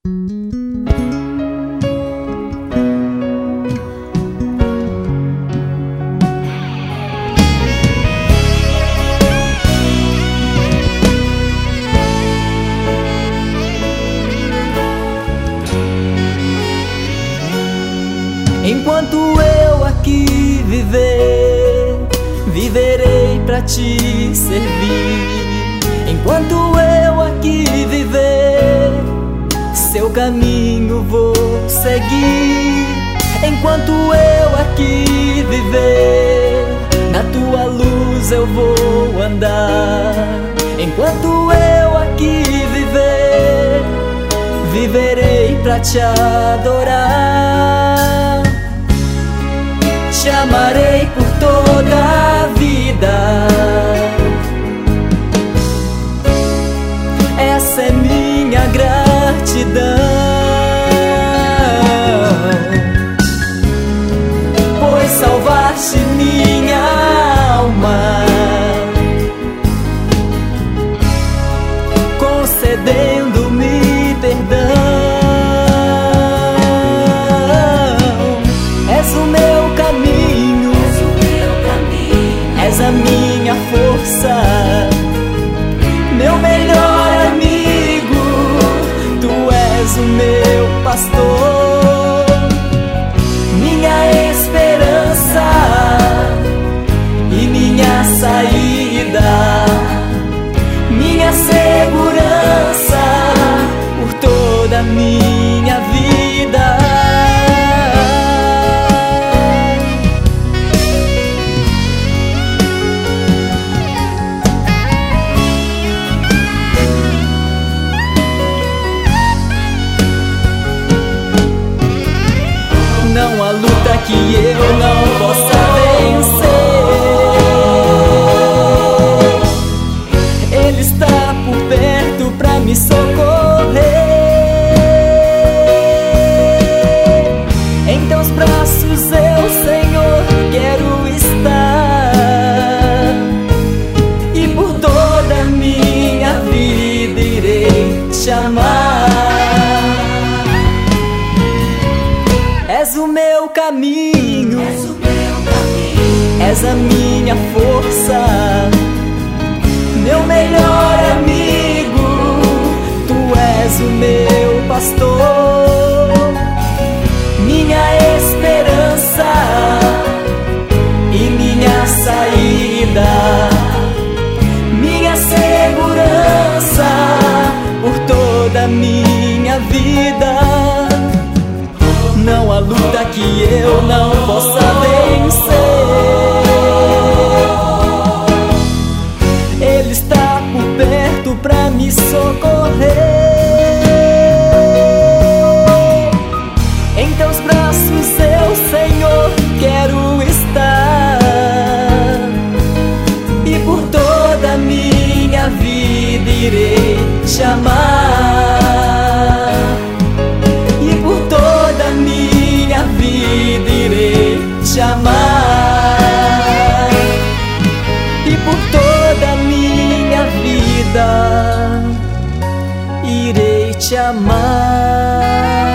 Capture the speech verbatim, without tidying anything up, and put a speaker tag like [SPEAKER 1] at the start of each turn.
[SPEAKER 1] Enquanto eu aqui viver, viverei pra te servir. Enquanto eu aqui viver, seu caminho vou seguir. Enquanto eu aqui viver, na tua luz eu vou andar. Enquanto eu aqui viver, viverei pra te adorar. Te amarei por toda a vida, essa é minha gratidão, pois salvaste minha alma, concedendo-me perdão. És o meu caminho, és a minha força, meu melhor amigo, tu és o meu pastor, minha esperança e minha saída, minha segurança por toda a minha vida. Não há luta que eu não possa vencer, Ele está por perto pra me socorrer. Em teus braços eu, Senhor, quero estar, e por toda a minha vida irei te amar. És o meu caminho, és o meu caminho, és a minha força, meu melhor amigo, tu és o meu pastor, minha esperança e minha saída, minha segurança por toda a minha vida. Não há luta que eu não possa vencer, Ele está por perto pra me socorrer. Em teus braços eu, Senhor, quero estar, e por toda a minha vida irei te amar. Te amar, e por toda a minha vida irei te amar.